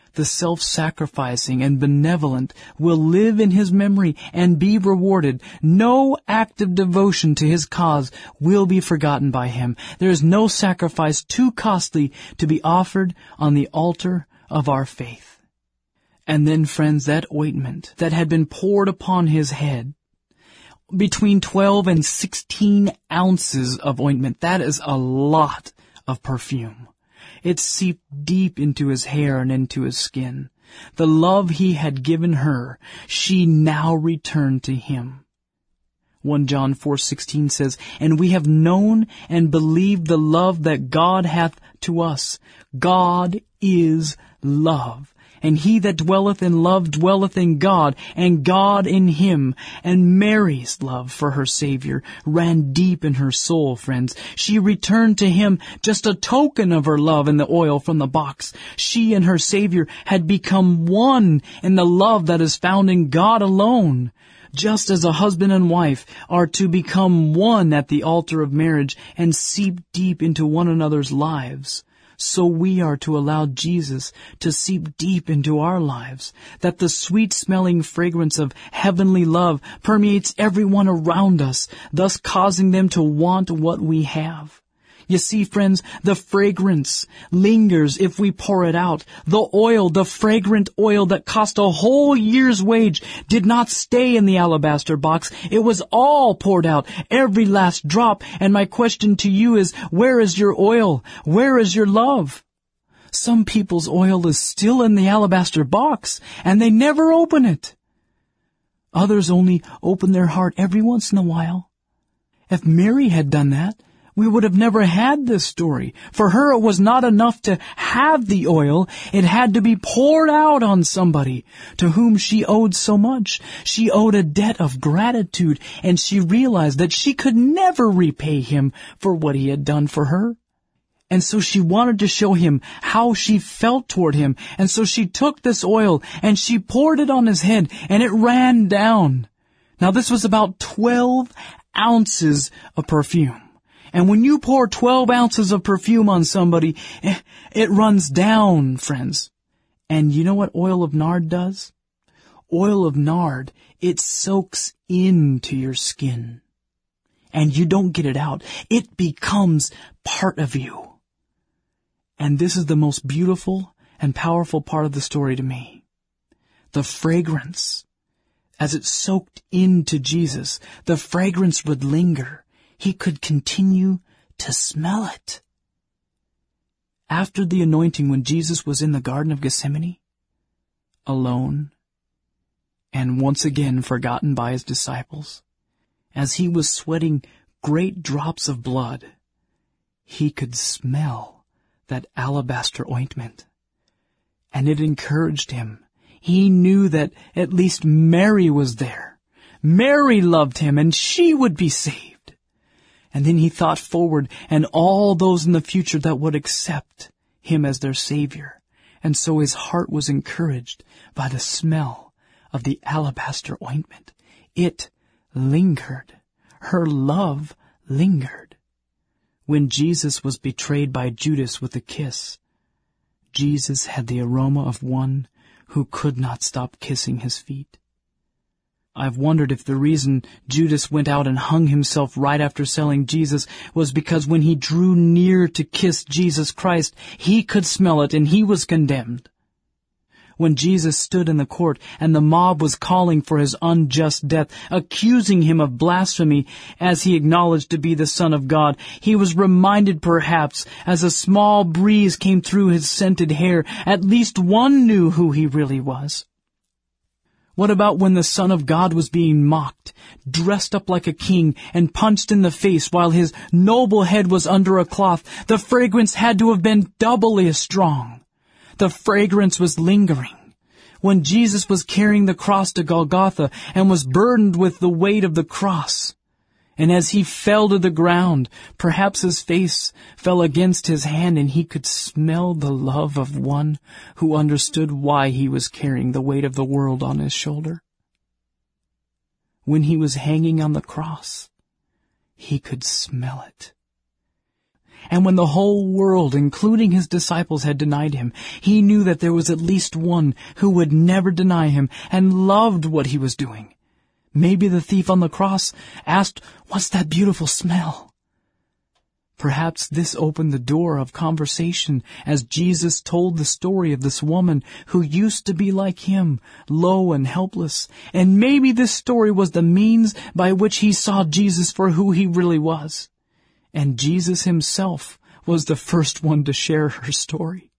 the self-sacrificing and benevolent, will live in his memory and be rewarded. No act of devotion to his cause will be forgotten by him. There is no sacrifice too costly to be offered on the altar of our faith. And then, friends, that ointment that had been poured upon his head, between twelve and sixteen ounces of ointment, that is a lot of perfume. It seeped deep into his hair and into his skin. The love he had given her, she now returned to him. First John four sixteen says, "And we have known and believed the love that God hath to us. God is love. And he that dwelleth in love dwelleth in God, and God in him." And Mary's love for her Savior ran deep in her soul, friends. She returned to him just a token of her love in the oil from the box. She and her Savior had become one in the love that is found in God alone. Just as a husband and wife are to become one at the altar of marriage and seep deep into one another's lives, so we are to allow Jesus to seep deep into our lives, that the sweet-smelling fragrance of heavenly love permeates everyone around us, thus causing them to want what we have. You see, friends, the fragrance lingers if we pour it out. The oil, the fragrant oil that cost a whole year's wage, did not stay in the alabaster box. It was all poured out, every last drop. And my question to you is, where is your oil? Where is your love? Some people's oil is still in the alabaster box, and they never open it. Others only open their heart every once in a while. If Mary had done that, we would have never had this story. For her, it was not enough to have the oil. It had to be poured out on somebody to whom she owed so much. She owed a debt of gratitude, and she realized that she could never repay him for what he had done for her. And so she wanted to show him how she felt toward him. And so she took this oil and she poured it on his head, and it ran down. Now, this was about twelve ounces of perfume. And when you pour twelve ounces of perfume on somebody, it runs down, friends. And you know what oil of nard does? Oil of nard, it soaks into your skin. And you don't get it out. It becomes part of you. And this is the most beautiful and powerful part of the story to me. The fragrance, as it soaked into Jesus, the fragrance would linger. He could continue to smell it. After the anointing, when Jesus was in the Garden of Gethsemane, alone, and once again forgotten by his disciples, as he was sweating great drops of blood, he could smell that alabaster ointment. And it encouraged him. He knew that at least Mary was there. Mary loved him, and she would be saved. And then he thought forward, and all those in the future that would accept him as their Savior. And so his heart was encouraged by the smell of the alabaster ointment. It lingered. Her love lingered. When Jesus was betrayed by Judas with a kiss, Jesus had the aroma of one who could not stop kissing his feet. I've wondered if the reason Judas went out and hung himself right after selling Jesus was because when he drew near to kiss Jesus Christ, he could smell it and he was condemned. When Jesus stood in the court and the mob was calling for his unjust death, accusing him of blasphemy as he acknowledged to be the Son of God, he was reminded perhaps as a small breeze came through his scented hair, at least one knew who he really was. What about when the Son of God was being mocked, dressed up like a king, and punched in the face while his noble head was under a cloth? The fragrance had to have been doubly as strong. The fragrance was lingering. When Jesus was carrying the cross to Golgotha and was burdened with the weight of the cross, and as he fell to the ground, perhaps his face fell against his hand and he could smell the love of one who understood why he was carrying the weight of the world on his shoulder. When he was hanging on the cross, he could smell it. And when the whole world, including his disciples, had denied him, he knew that there was at least one who would never deny him and loved what he was doing. Maybe the thief on the cross asked, "What's that beautiful smell?" Perhaps this opened the door of conversation as Jesus told the story of this woman who used to be like him, low and helpless. And maybe this story was the means by which he saw Jesus for who he really was. And Jesus himself was the first one to share her story.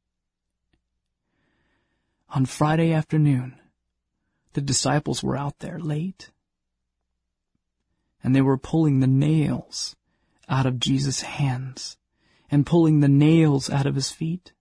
On Friday afternoon, the disciples were out there late, and they were pulling the nails out of Jesus' hands and pulling the nails out of his feet.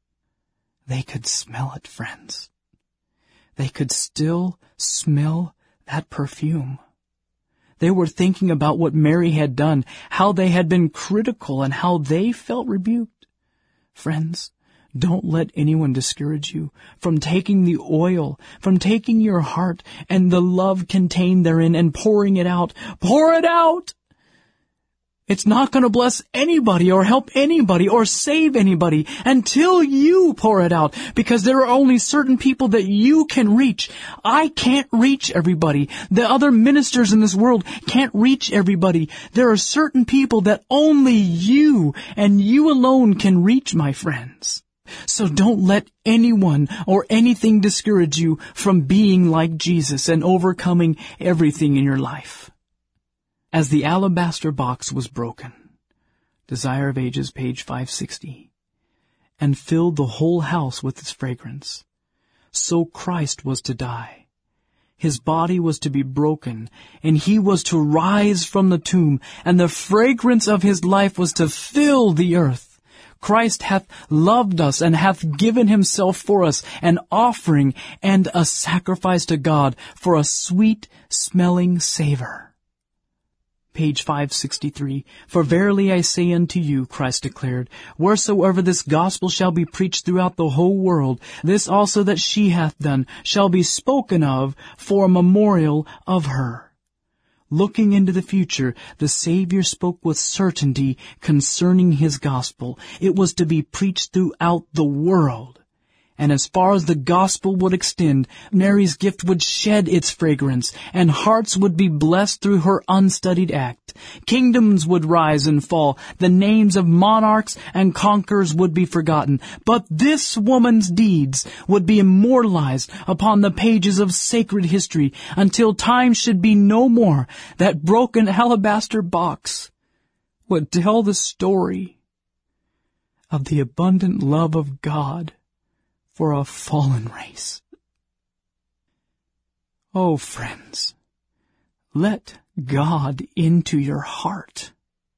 They could smell it, friends. They could still smell that perfume. They were thinking about what Mary had done, how they had been critical, and how they felt rebuked. Friends, don't let anyone discourage you from taking the oil, from taking your heart and the love contained therein and pouring it out. Pour it out! It's not going to bless anybody or help anybody or save anybody until you pour it out, because there are only certain people that you can reach. I can't reach everybody. The other ministers in this world can't reach everybody. There are certain people that only you and you alone can reach, my friends. So don't let anyone or anything discourage you from being like Jesus and overcoming everything in your life. As the alabaster box was broken, Desire of Ages, page five sixty, and filled the whole house with its fragrance, so Christ was to die. His body was to be broken, and he was to rise from the tomb, and the fragrance of his life was to fill the earth. Christ hath loved us and hath given himself for us, an offering and a sacrifice to God for a sweet-smelling savor. Page five sixty-three, For verily I say unto you, Christ declared, wheresoever this gospel shall be preached throughout the whole world, this also that she hath done shall be spoken of for a memorial of her. Looking into the future, the Savior spoke with certainty concerning his gospel. It was to be preached throughout the world. And as far as the gospel would extend, Mary's gift would shed its fragrance, and hearts would be blessed through her unstudied act. Kingdoms would rise and fall. The names of monarchs and conquerors would be forgotten. But this woman's deeds would be immortalized upon the pages of sacred history until time should be no more. That broken alabaster box would tell the story of the abundant love of God for a fallen race. Oh, friends, let God into your heart.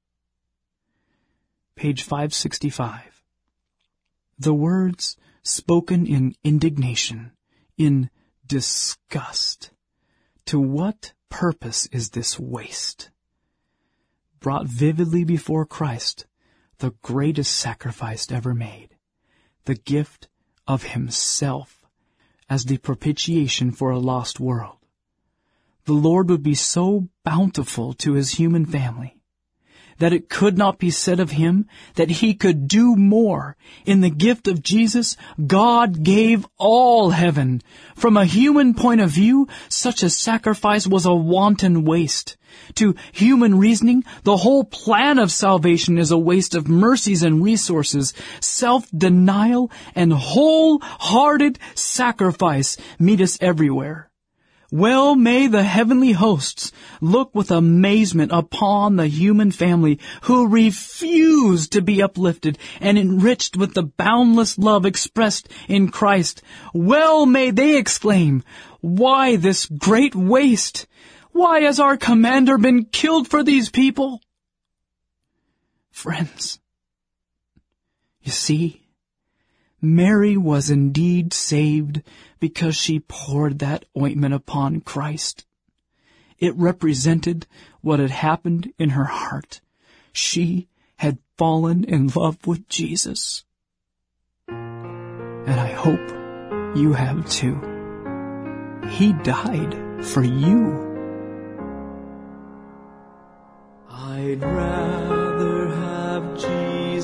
Page five sixty-five. The words spoken in indignation, in disgust. To what purpose is this waste? Brought vividly before Christ, the greatest sacrifice ever made, the gift of himself as the propitiation for a lost world. The Lord would be so bountiful to his human family that it could not be said of him that he could do more. In the gift of Jesus, God gave all heaven. From a human point of view, such a sacrifice was a wanton waste. To human reasoning, the whole plan of salvation is a waste of mercies and resources. Self-denial and wholehearted sacrifice meet us everywhere. Well may the heavenly hosts look with amazement upon the human family who refuse to be uplifted and enriched with the boundless love expressed in Christ. Well may they exclaim, why this great waste? Why has our commander been killed for these people? Friends, you see, Mary was indeed saved because she poured that ointment upon Christ. It represented what had happened in her heart. She had fallen in love with Jesus. And I hope you have too. He died for you. I'd rather have Jesus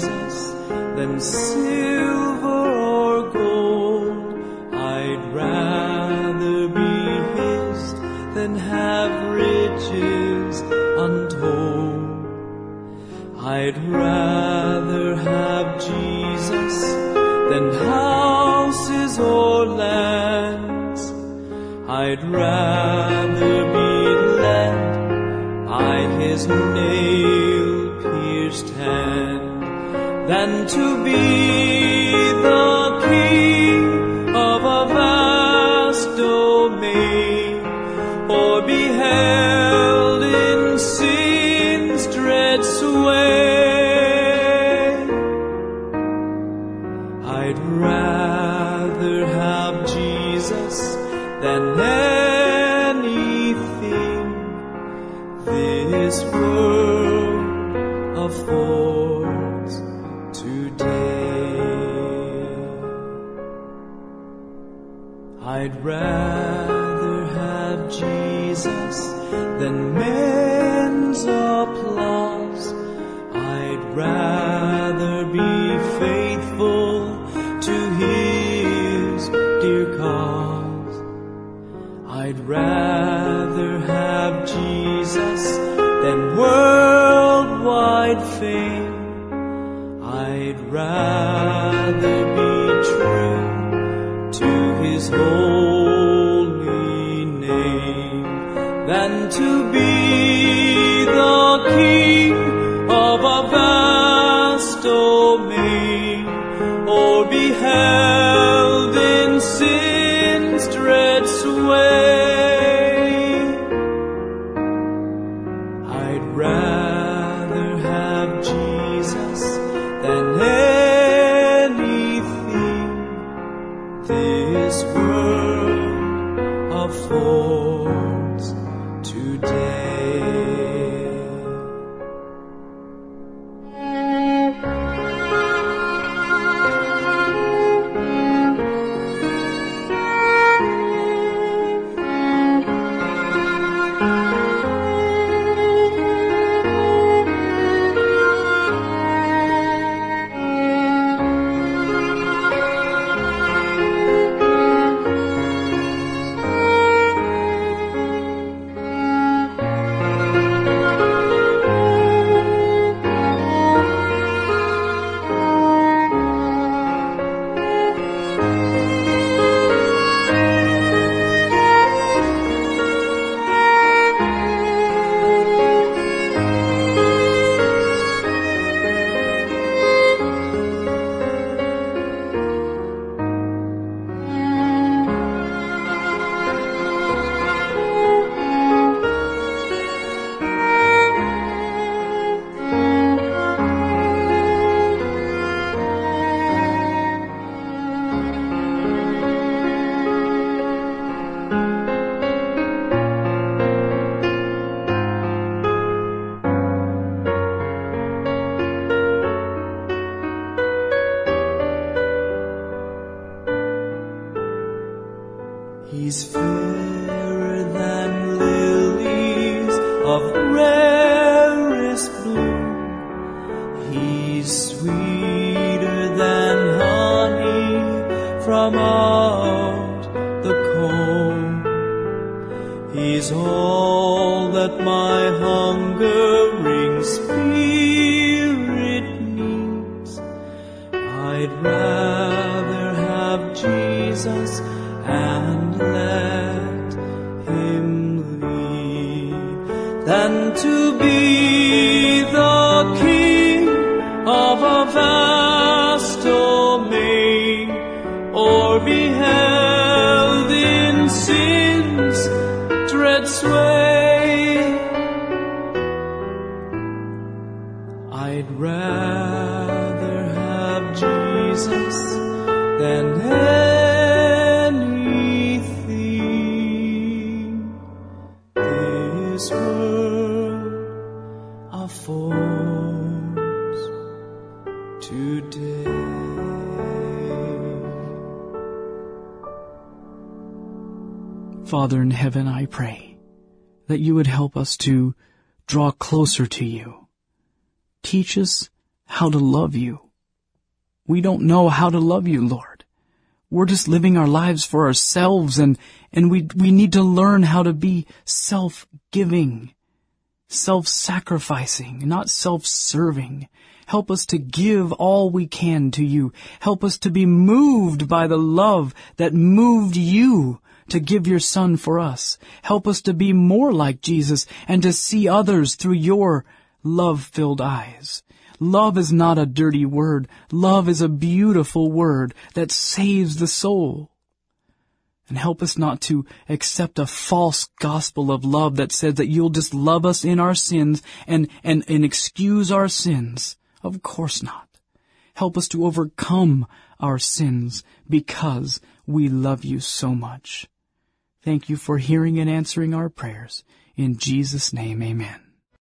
than silver or gold. I'd rather be his than have riches untold. I'd rather have Jesus than houses or lands. I'd rather be led by his nail-pierced hand than to be the king of a vast domain, or be held in sin's dread sway. I'd rather have Jesus than anything this world affords today. I'd rather have Jesus than men's applause. I'd rather be faithful to his dear cause. I'd rather have Jesus than worldwide fame. I'd rather be true to his holy name than to be the king of a vast domain, or be held in sin's dread sway. I'd rather have Jesus than anything this world affords today. He's fairer than lilies of rarest bloom. He's sweeter than honey from out the comb. He's all that my hungering spirit needs. I'd rather have Jesus and let him lead than to be the king of a vast domain, or be held in sin's dread sway. I'd rather have Jesus than anything this world affords today. Father in heaven, I pray that you would help us to draw closer to you. Teach us how to love you. We don't know how to love you, Lord. We're just living our lives for ourselves, and, and we, we need to learn how to be self-giving, self-sacrificing, not self-serving. Help us to give all we can to you. Help us to be moved by the love that moved you to give your Son for us. Help us to be more like Jesus and to see others through your love-filled eyes. Love is not a dirty word. Love is a beautiful word that saves the soul. And help us not to accept a false gospel of love that says that you'll just love us in our sins and, and, and excuse our sins. Of course not. Help us to overcome our sins because we love you so much. Thank you for hearing and answering our prayers. In Jesus' name, amen.